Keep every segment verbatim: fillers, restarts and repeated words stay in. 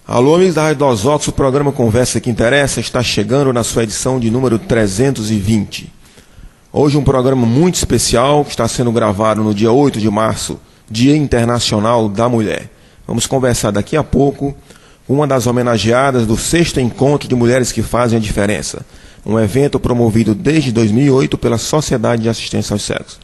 Alô, amigos da Rádio Dos Vox, o programa Conversa que Interessa está chegando na sua edição de número trezentos e vinte. Hoje um programa muito especial que está sendo gravado no dia oito de março, Dia Internacional da Mulher. Vamos conversar daqui a pouco com uma das homenageadas do sexto Encontro de Mulheres que Fazem a Diferença, um evento promovido desde dois mil e oito pela Sociedade de Assistência aos Cegos.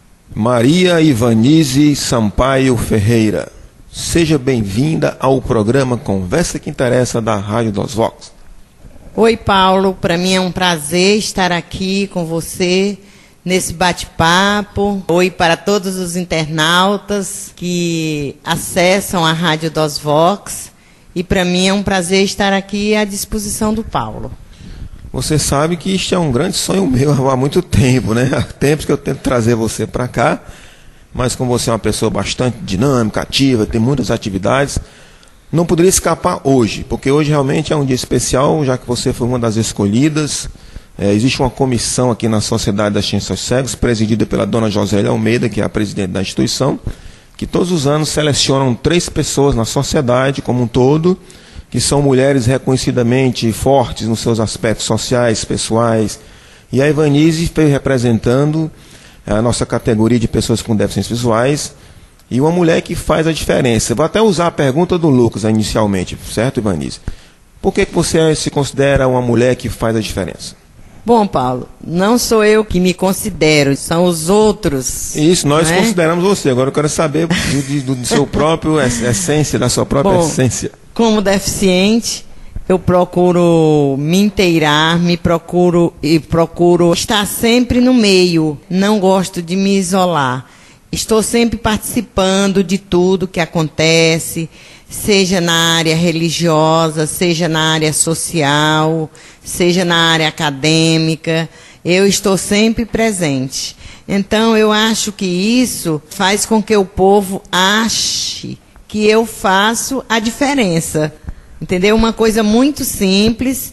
Maria Ivanize Sampaio Ferreira. Seja bem-vinda ao programa Conversa que Interessa da Rádio Dos Vox. Oi, Paulo. Para mim é um prazer estar aqui com você nesse bate-papo. Oi para todos os internautas que acessam a Rádio Dos Vox. E para mim é um prazer estar aqui à disposição do Paulo. Você sabe que isto é um grande sonho meu há muito tempo, né? Há tempos que eu tento trazer você para cá. Mas como você é uma pessoa bastante dinâmica, ativa, tem muitas atividades, não poderia escapar hoje, porque hoje realmente é um dia especial, já que você foi uma das escolhidas. É, existe uma comissão aqui na Sociedade da Assistência aos Cegos, presidida pela dona Josélia Almeida, que é a presidente da instituição, que todos os anos selecionam três pessoas na sociedade como um todo, que são mulheres reconhecidamente fortes nos seus aspectos sociais, pessoais. E a Ivanize veio representando a nossa categoria de pessoas com deficiências visuais, e uma mulher que faz a diferença. Vou até usar a pergunta do Lucas inicialmente, certo, Ivanize? Por que você se considera uma mulher que faz a diferença? Bom, Paulo, não sou eu que me considero, são os outros. Isso, nós né? consideramos você. Agora eu quero saber do, do, do seu próprio essência, da sua própria Bom, essência. Como deficiente, eu procuro me inteirar, me procuro e procuro estar sempre no meio. Não gosto de me isolar. Estou sempre participando de tudo que acontece, seja na área religiosa, seja na área social, seja na área acadêmica. Eu estou sempre presente. Então, eu acho que isso faz com que o povo ache que eu faço a diferença. Entendeu? Uma coisa muito simples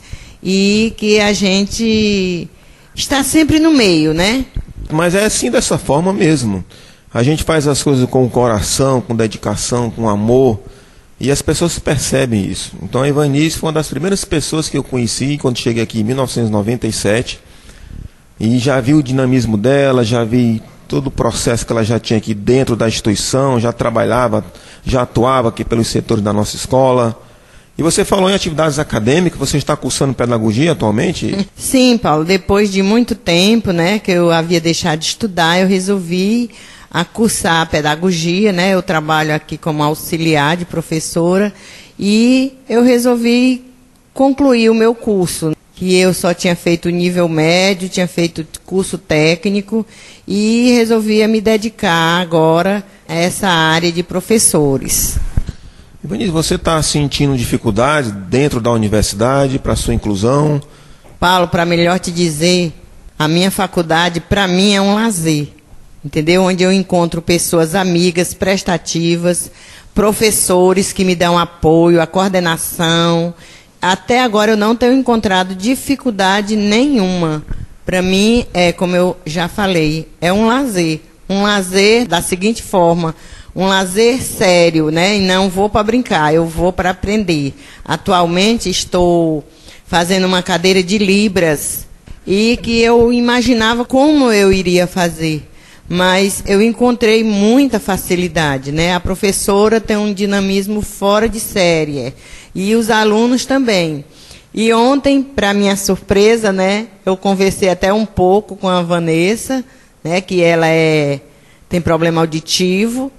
e que a gente está sempre no meio, né? Mas é assim, dessa forma mesmo. A gente faz as coisas com o coração, com dedicação, com amor, e as pessoas percebem isso. Então a Ivanize foi uma das primeiras pessoas que eu conheci quando cheguei aqui em mil novecentos e noventa e sete, e já vi o dinamismo dela, já vi todo o processo que ela já tinha aqui dentro da instituição, já trabalhava, já atuava aqui pelos setores da nossa escola. E você falou em atividades acadêmicas, você está cursando pedagogia atualmente? Sim, Paulo, depois de muito tempo, né, que eu havia deixado de estudar, eu resolvi a cursar a pedagogia, né, eu trabalho aqui como auxiliar de professora, e eu resolvi concluir o meu curso, que eu só tinha feito nível médio, tinha feito curso técnico, e resolvi me dedicar agora a essa área de professores. Ivanize, você está sentindo dificuldade dentro da universidade para a sua inclusão? Paulo, para melhor te dizer, a minha faculdade, para mim, é um lazer, entendeu? Onde eu encontro pessoas amigas, prestativas, professores que me dão apoio, a coordenação. Até agora eu não tenho encontrado dificuldade nenhuma. Para mim, é como eu já falei, é um lazer. Um lazer da seguinte forma: um lazer sério, né? E não vou para brincar, eu vou para aprender. Atualmente estou fazendo uma cadeira de Libras e que eu imaginava como eu iria fazer, mas eu encontrei muita facilidade, né? A professora tem um dinamismo fora de série e os alunos também. E ontem, para minha surpresa, né, eu conversei até um pouco com a Vanessa, né, que ela é, tem problema auditivo.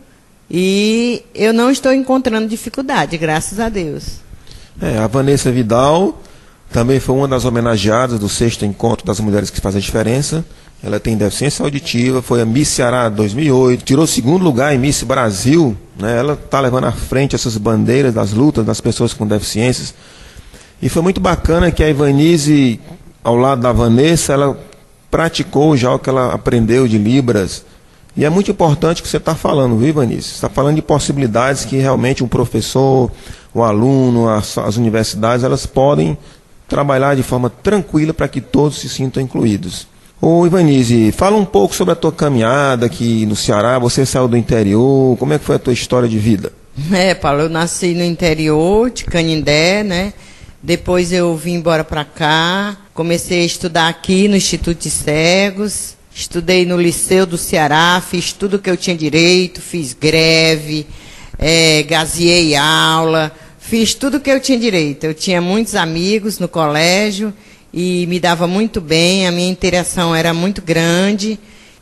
E eu não estou encontrando dificuldade, graças a Deus. É, a Vanessa Vidal também foi uma das homenageadas do sexto Encontro das Mulheres que Fazem a Diferença. Ela tem deficiência auditiva, foi a Miss Ceará dois mil e oito, tirou segundo lugar em Miss Brasil, né? Ela está levando à frente essas bandeiras das lutas das pessoas com deficiências. E foi muito bacana que a Ivanize, ao lado da Vanessa, ela praticou já o que ela aprendeu de Libras. E é muito importante o que você está falando, viu, Ivanize? Você está falando de possibilidades que realmente um professor, o aluno, as, as universidades, elas podem trabalhar de forma tranquila para que todos se sintam incluídos. Ô Ivanize, fala um pouco sobre a tua caminhada aqui no Ceará. Você saiu do interior, como é que foi a tua história de vida? É, Paulo, eu nasci no interior de Canindé, né? Depois eu vim embora para cá, comecei a estudar aqui no Instituto de Cegos, estudei no Liceu do Ceará, fiz tudo que eu tinha direito, fiz greve, é, gazeei aula, fiz tudo que eu tinha direito. Eu tinha muitos amigos no colégio e me dava muito bem, a minha interação era muito grande.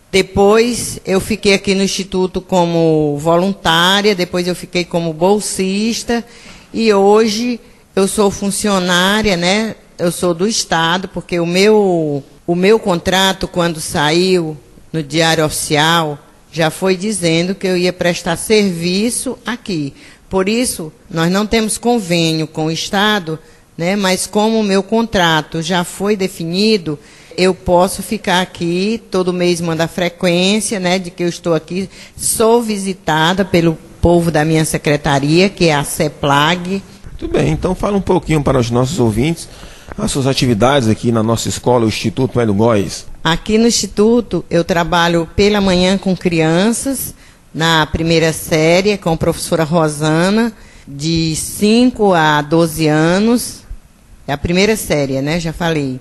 Depois eu fiquei aqui no Instituto como voluntária, depois eu fiquei como bolsista e hoje eu sou funcionária, né? Eu sou do Estado, porque o meu, o meu contrato, quando saiu no Diário Oficial, já foi dizendo que eu ia prestar serviço aqui. Por isso, nós não temos convênio com o Estado, né? Mas como o meu contrato já foi definido, eu posso ficar aqui, todo mês manda a frequência, né, de que eu estou aqui. Sou visitada pelo povo da minha secretaria, que é a CEPLAG. Muito bem, então fala um pouquinho para os nossos ouvintes as suas atividades aqui na nossa escola, o Instituto Hélio Góes. Aqui no Instituto, eu trabalho pela manhã com crianças, na primeira série, com a professora Rosana, de cinco a doze anos. É a primeira série, né, já falei.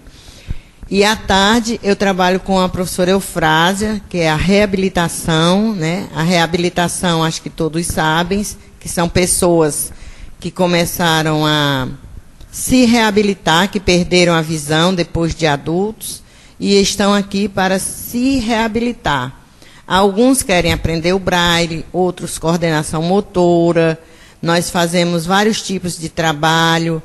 E à tarde eu trabalho com a professora Eufrásia, que é a reabilitação, né? A reabilitação, acho que todos sabem, que são pessoas que começaram a se reabilitar, que perderam a visão depois de adultos e estão aqui para se reabilitar. Alguns querem aprender o braille, outros coordenação motora. Nós fazemos vários tipos de trabalho,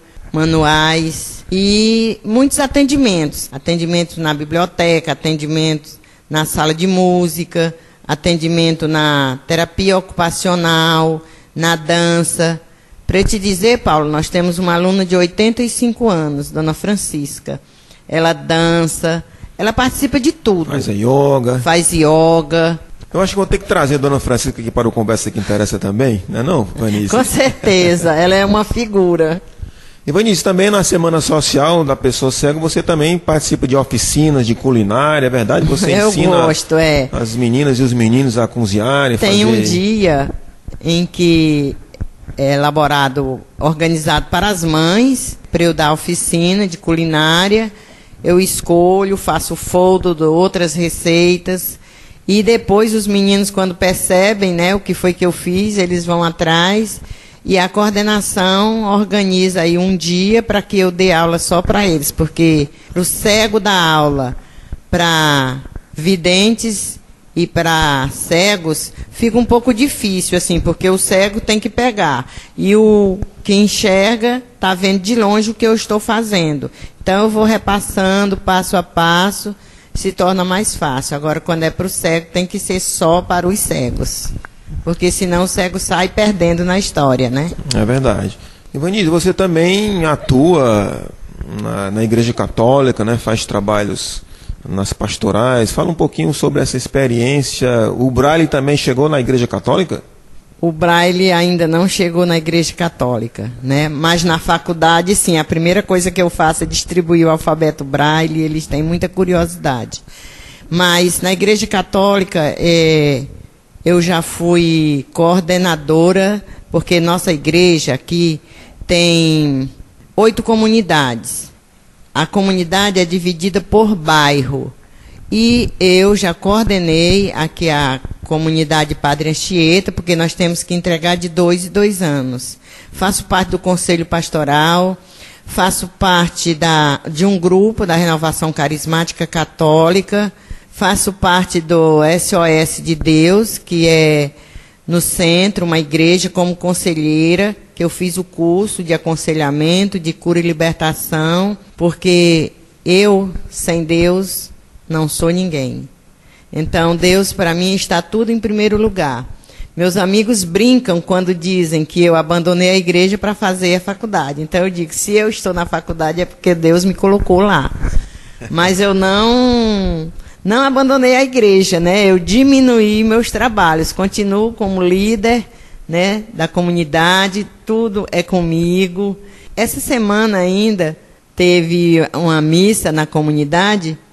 manuais e muitos atendimentos. Atendimentos na biblioteca, atendimentos na sala de música, atendimento na terapia ocupacional, na dança. Para te dizer, Paulo, nós temos uma aluna de oitenta e cinco anos, Dona Francisca. Ela dança, ela participa de tudo. Faz a yoga. Faz yoga. Eu acho que vou ter que trazer a Dona Francisca aqui para o Conversa que Interessa também, não é não, Vanice? Com certeza, ela é uma figura. E Vanice, também na Semana Social da Pessoa Cega, você também participa de oficinas de culinária, é verdade? Você Eu ensina gosto, é. as meninas e os meninos a cozinharem, Tem fazer... um dia em que é elaborado, organizado para as mães, para eu dar oficina de culinária. Eu escolho, faço foldo de outras receitas. E depois os meninos, quando percebem, né, o que foi que eu fiz, eles vão atrás. E a coordenação organiza aí um dia para que eu dê aula só para eles. Porque para o cego dar aula para videntes e para cegos fica um pouco difícil, assim, porque o cego tem que pegar. E o que enxerga está vendo de longe o que eu estou fazendo. Então eu vou repassando passo a passo, se torna mais fácil. Agora, quando é para o cego, tem que ser só para os cegos. Porque senão o cego sai perdendo na história, né? É verdade. Ivanilde, você também atua na, na Igreja Católica, né? Faz trabalhos nas pastorais. Fala um pouquinho sobre essa experiência. O Braille também chegou na Igreja Católica? O Braille ainda não chegou na Igreja Católica, né? Mas na faculdade, sim. A primeira coisa que eu faço é distribuir o alfabeto Braille. Eles têm muita curiosidade. Mas na Igreja Católica... É... Eu já fui coordenadora, porque nossa igreja aqui tem oito comunidades. A comunidade é dividida por bairro. E eu já coordenei aqui a comunidade Padre Anchieta, porque nós temos que entregar de dois em dois anos. Faço parte do Conselho Pastoral, faço parte da, de um grupo da Renovação Carismática Católica, faço parte do S O S de Deus, que é no centro, uma igreja, como conselheira, que eu fiz o curso de aconselhamento, de cura e libertação, porque eu, sem Deus, não sou ninguém. Então, Deus, para mim, está tudo em primeiro lugar. Meus amigos brincam quando dizem que eu abandonei a igreja para fazer a faculdade. Então, eu digo, se eu estou na faculdade é porque Deus me colocou lá. Mas eu não... Não abandonei a igreja, né? Eu diminuí meus trabalhos, continuo como líder, né, da comunidade, tudo é comigo. Essa semana ainda teve uma missa na comunidade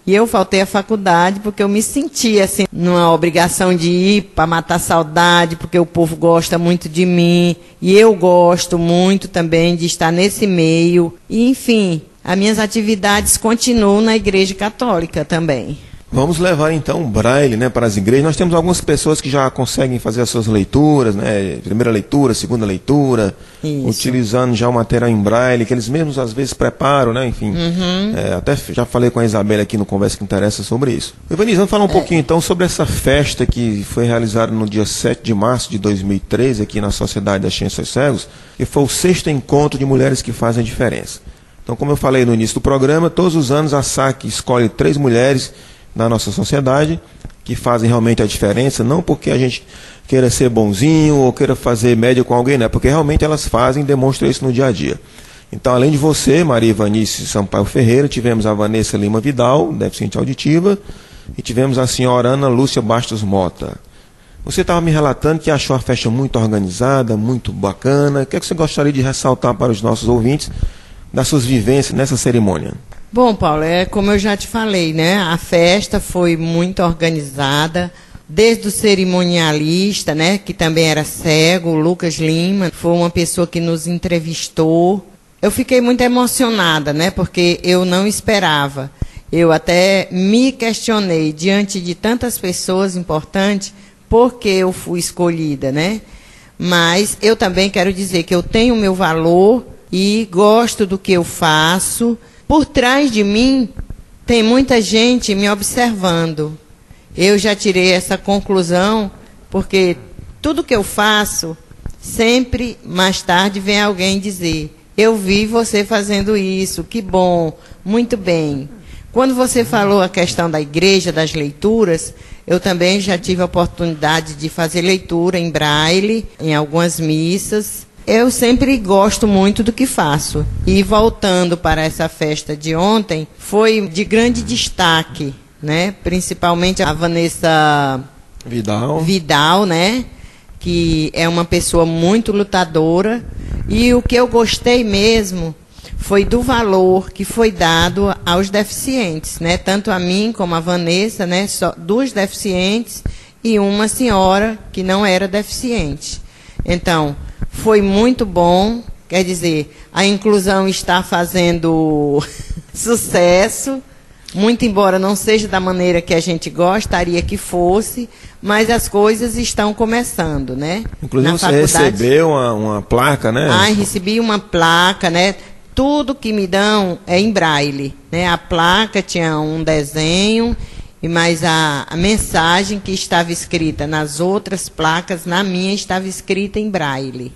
E eu faltei à faculdade porque eu me sentia assim, numa obrigação de ir para matar saudade, porque o povo gosta muito de mim. E eu gosto muito também de estar nesse meio. E, enfim, as minhas atividades continuam na Igreja Católica também. Vamos levar então o braille, né, para as igrejas. Nós temos algumas pessoas que já conseguem fazer as suas leituras, né, primeira leitura, segunda leitura, Isso. utilizando já o material em braille, que eles mesmos às vezes preparam, né, enfim. Uhum. É, até já falei com a Isabela aqui no Conversa que Interessa sobre isso. Ivanise, vamos falar um é. pouquinho então sobre essa festa que foi realizada no dia sete de março de dois mil e treze aqui na Sociedade das Ciências Cegos, que foi o sexto encontro de mulheres que fazem a diferença. Então, como eu falei no início do programa, todos os anos a S A C escolhe três mulheres na nossa sociedade, que fazem realmente a diferença, não porque a gente queira ser bonzinho ou queira fazer média com alguém, né? Porque realmente elas fazem e demonstram isso no dia a dia. Então, além de você, Maria Ivanice Sampaio Ferreira, tivemos a Vanessa Lima Vidal, deficiente auditiva, e tivemos a senhora Ana Lúcia Bastos Mota. Você estava me relatando que achou a festa muito organizada, muito bacana. O que é que você gostaria de ressaltar para os nossos ouvintes das suas vivências nessa cerimônia? Bom, Paulo, é como eu já te falei, né? A festa foi muito organizada, desde o cerimonialista, né? Que também era cego, o Lucas Lima, foi uma pessoa que nos entrevistou. Eu fiquei muito emocionada, né? Porque eu não esperava. Eu até me questionei, diante de tantas pessoas importantes, por que eu fui escolhida, né? Mas eu também quero dizer que eu tenho o meu valor e gosto do que eu faço. Por trás de mim, tem muita gente me observando. Eu já tirei essa conclusão, porque tudo que eu faço, sempre, mais tarde, vem alguém dizer, eu vi você fazendo isso, que bom, muito bem. Quando você falou a questão da igreja, das leituras, eu também já tive a oportunidade de fazer leitura em braille, em algumas missas. Eu sempre gosto muito do que faço. E voltando para essa festa de ontem, foi de grande destaque, né? Principalmente a Vanessa Vidal, Vidal, né? Que é uma pessoa muito lutadora. E o que eu gostei mesmo foi do valor que foi dado aos deficientes, né? Tanto a mim como a Vanessa, né? Só duas deficientes e uma senhora que não era deficiente. Então, foi muito bom, quer dizer, a inclusão está fazendo sucesso, muito embora não seja da maneira que a gente gostaria que fosse, mas as coisas estão começando, né? Inclusive Na você faculdade, recebeu uma, uma placa, né? Ah, recebi uma placa, né? Tudo que me dão é em braille, né? A placa tinha um desenho, e mais a, a mensagem que estava escrita nas outras placas, na minha estava escrita em braille.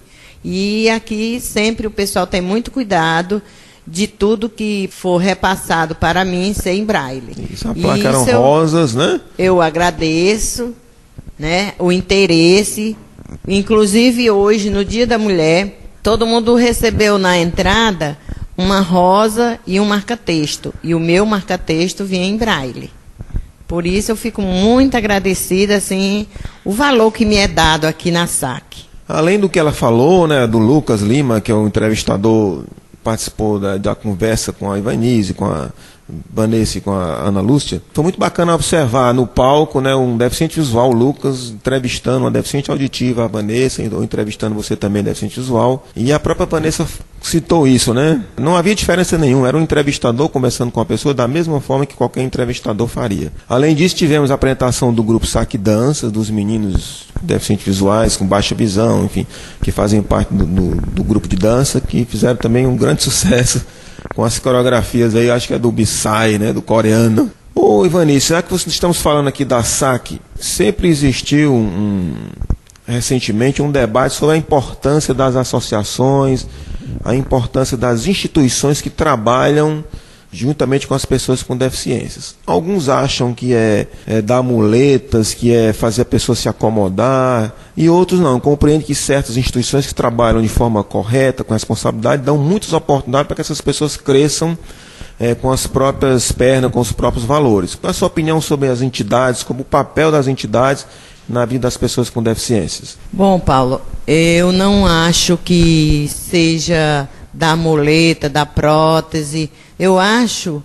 E aqui sempre o pessoal tem muito cuidado de tudo que for repassado para mim ser em braille. Isso, a placa eram eu, rosas, né? Eu agradeço, né, o interesse. Inclusive hoje, no Dia da Mulher, todo mundo recebeu na entrada uma rosa e um marca-texto. E o meu marca-texto vinha em braille. Por isso eu fico muito agradecida, assim, o valor que me é dado aqui na S A C. Além do que ela falou, né, do Lucas Lima, que é o entrevistador, participou da, da conversa com a Ivanise, com a Vanessa e com a Ana Lúcia, foi muito bacana observar no palco, né, um deficiente visual, o Lucas, entrevistando uma deficiente auditiva, a Vanessa, ou entrevistando você também, deficiente visual. E a própria Vanessa citou isso, né? Não havia diferença nenhuma, era um entrevistador conversando com a pessoa da mesma forma que qualquer entrevistador faria. Além disso, tivemos a apresentação do grupo S A C Dança, dos meninos deficientes visuais, com baixa visão, enfim, que fazem parte do, do, do grupo de dança, que fizeram também um grande sucesso com as coreografias aí, acho que é do Psy, né, do coreano. Ô Ivanice, será que estamos falando aqui da S A C? Sempre existiu um, recentemente um debate sobre a importância das associações, a importância das instituições que trabalham juntamente com as pessoas com deficiências. Alguns acham que é, é dar muletas, que é fazer a pessoa se acomodar, e outros não. Compreendem que certas instituições que trabalham de forma correta, com responsabilidade, dão muitas oportunidades para que essas pessoas cresçam é, com as próprias pernas, com os próprios valores. Qual é a sua opinião sobre as entidades, como o papel das entidades na vida das pessoas com deficiências? Bom, Paulo, eu não acho que seja da muleta, da prótese. Eu acho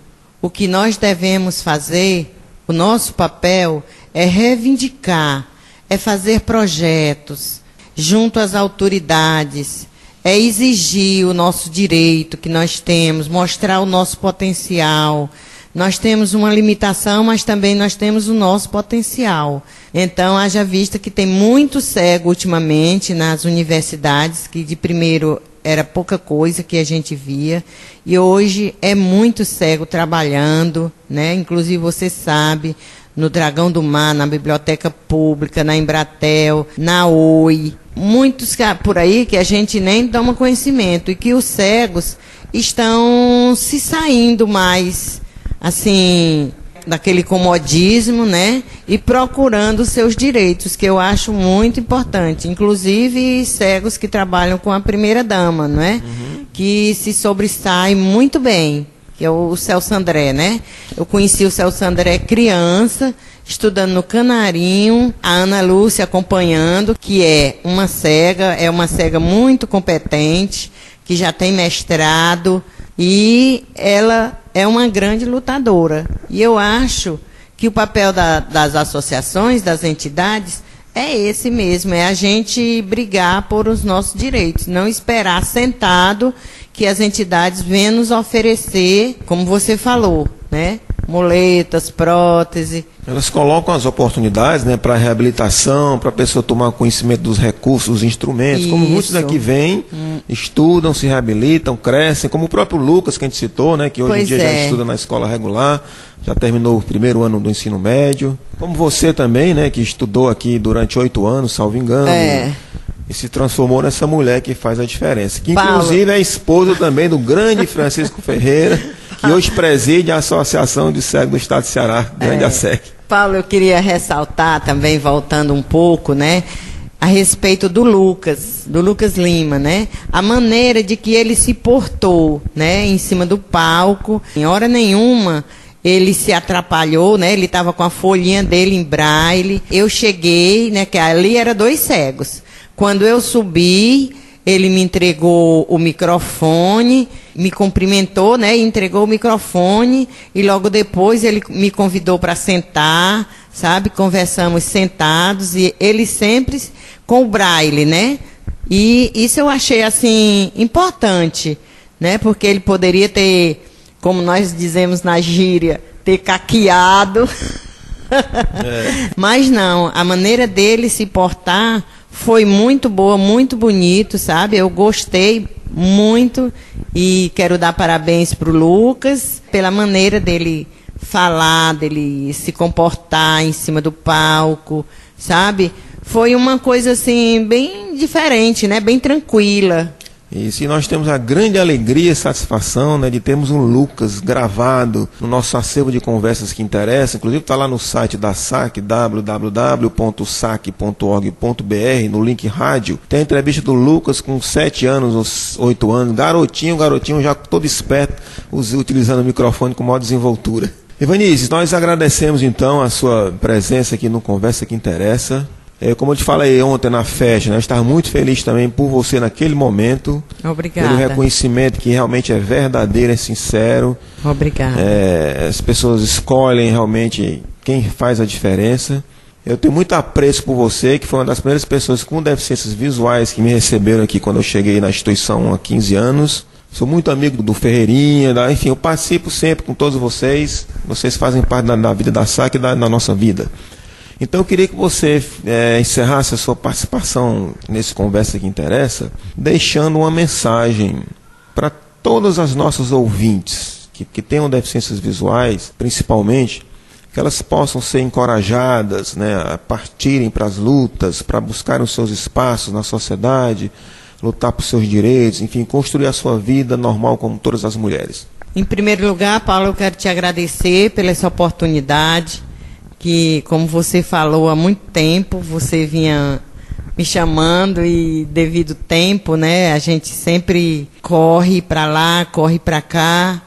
o que nós devemos fazer, o nosso papel é reivindicar, é fazer projetos junto às autoridades, é exigir o nosso direito que nós temos, mostrar o nosso potencial. Nós temos uma limitação, mas também nós temos o nosso potencial. Então, haja vista que tem muito cego ultimamente nas universidades, que de primeiro era pouca coisa que a gente via, e hoje é muito cego trabalhando, né? Inclusive, você sabe, no Dragão do Mar, na Biblioteca Pública, na Embratel, na Oi, muitos por aí que a gente nem toma conhecimento, e que os cegos estão se saindo mais, assim, daquele comodismo, né? E procurando os seus direitos, que eu acho muito importante. Inclusive, cegos que trabalham com a primeira-dama, não é? Uhum. Que se sobressai muito bem, que é o Celso André, né? Eu conheci o Celso André criança, estudando no Canarinho, a Ana Lúcia acompanhando, que é uma cega, é uma cega muito competente, que já tem mestrado, e ela é uma grande lutadora. E eu acho que o papel da, das associações, das entidades, é esse mesmo, é a gente brigar por os nossos direitos, não esperar sentado que as entidades venham nos oferecer, como você falou, né? Muletas, prótese. Elas colocam as oportunidades, né, para reabilitação, para a pessoa tomar conhecimento dos recursos, dos instrumentos. Isso. Como muitos daqui vêm, hum. estudam, se reabilitam, crescem, como o próprio Lucas, que a gente citou, né, que hoje pois em dia é. já estuda na escola regular, já terminou o primeiro ano do ensino médio. Como você também, né, que estudou aqui durante oito anos, salvo engano. É. E se transformou nessa mulher que faz a diferença. Que inclusive Paulo. é esposa também do grande Francisco Ferreira, que hoje preside a Associação de Cegos do Estado de Ceará, grande é. A S E C. Paulo, eu queria ressaltar também, voltando um pouco, né, a respeito do Lucas, do Lucas Lima, né, a maneira de que ele se portou, né, em cima do palco. Em hora nenhuma ele se atrapalhou, né, ele estava com a folhinha dele em braille. Eu cheguei, né, que ali era dois cegos. Quando eu subi, ele me entregou o microfone, me cumprimentou, né, e entregou o microfone, e logo depois ele me convidou para sentar, sabe, conversamos sentados, e ele sempre com o braille, né, e isso eu achei, assim, importante, né, porque ele poderia ter, como nós dizemos na gíria, ter caqueado, é. Mas não, a maneira dele se portar foi muito boa, muito bonito, sabe? Eu gostei muito e quero dar parabéns para o Lucas pela maneira dele falar, dele se comportar em cima do palco, sabe? Foi uma coisa assim bem diferente, né? Bem tranquila. Isso, e nós temos a grande alegria e satisfação, né, de termos um Lucas gravado no nosso acervo de conversas que interessam. Inclusive está lá no site da S A C, w w w ponto sac ponto org ponto b r, no link rádio. Tem a entrevista do Lucas com sete anos ou oito anos, garotinho, garotinho já todo esperto, utilizando o microfone com maior desenvoltura. Ivanice, nós agradecemos então a sua presença aqui no Conversa que Interessa. É, como eu te falei ontem na festa, né, eu estava muito feliz também por você naquele momento. Obrigada. Pelo reconhecimento que realmente é verdadeiro, é sincero. Obrigada. É, as pessoas escolhem realmente quem faz a diferença. Eu tenho muito apreço por você, que foi uma das primeiras pessoas com deficiências visuais que me receberam aqui quando eu cheguei na instituição há quinze anos. Sou muito amigo do Ferreirinha, da, enfim, eu participo sempre com todos vocês. Vocês fazem parte da, da vida da S A C e da, da nossa vida. Então eu queria que você é, encerrasse a sua participação nesse Conversa que Interessa, deixando uma mensagem para todas as nossas ouvintes que, que tenham deficiências visuais, principalmente, que elas possam ser encorajadas, né, a partirem para as lutas, para buscarem os seus espaços na sociedade, lutar por seus direitos, enfim, construir a sua vida normal como todas as mulheres. Em primeiro lugar, Paulo, eu quero te agradecer pela essa oportunidade, que, como você falou, há muito tempo você vinha me chamando e devido tempo, né, a gente sempre corre para lá, corre para cá,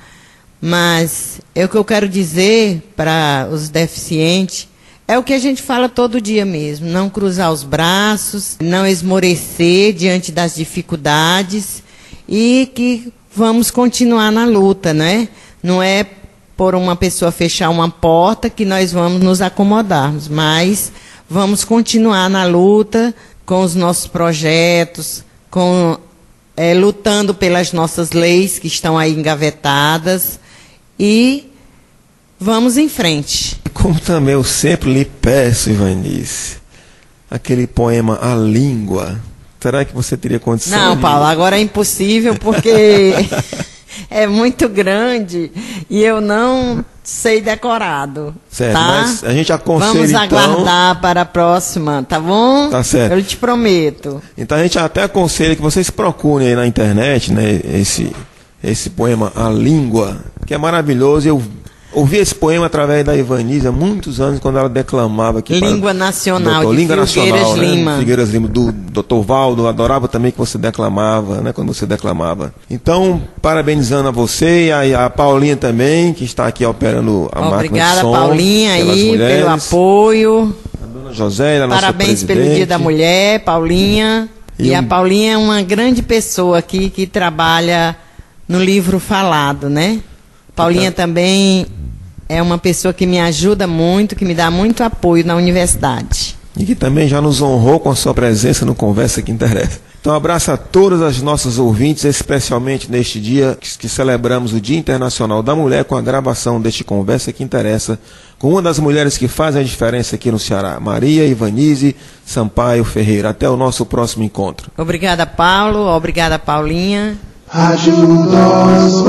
mas é o que eu quero dizer para os deficientes, é o que a gente fala todo dia mesmo, não cruzar os braços, não esmorecer diante das dificuldades e que vamos continuar na luta, né? Não é por uma pessoa fechar uma porta que nós vamos nos acomodarmos, mas vamos continuar na luta com os nossos projetos, com, é, lutando pelas nossas leis que estão aí engavetadas e vamos em frente. Como também eu sempre lhe peço, Ivanice, aquele poema A Língua, será que você teria condição? Não, de... Paulo, agora é impossível porque é muito grande e eu não sei decorado. Certo, tá? mas a gente aconselha, vamos então... aguardar para a próxima, tá bom? Tá certo. Eu te prometo. Então a gente até aconselha que vocês procurem aí na internet, né, esse, esse poema A Língua, que é maravilhoso. Eu ouvi esse poema através da Ivanice há muitos anos, quando ela declamava aqui. Língua Nacional, doutor, de Língua Figueiras Nacional, Lima. Né? Figueiras Lima, do doutor Valdo, adorava também que você declamava, né? Quando você declamava. Então, parabenizando a você e a, a Paulinha também, que está aqui operando a máquina de Obrigada, som. Paulinha, aí, mulheres, pelo apoio. a dona Josélia, a nossa Parabéns presidente. pelo Dia da Mulher, Paulinha. E, E a um... Paulinha é uma grande pessoa aqui que trabalha no livro falado, né? Paulinha Tá. também é uma pessoa que me ajuda muito, que me dá muito apoio na universidade. E que também já nos honrou com a sua presença no Conversa que Interessa. Então, um abraço a todas as nossas ouvintes, especialmente neste dia que, que celebramos o Dia Internacional da Mulher, com a gravação deste Conversa que Interessa, com uma das mulheres que fazem a diferença aqui no Ceará, Maria Ivanice Sampaio Ferreira. Até o nosso próximo encontro. Obrigada, Paulo. Obrigada, Paulinha. Ajuda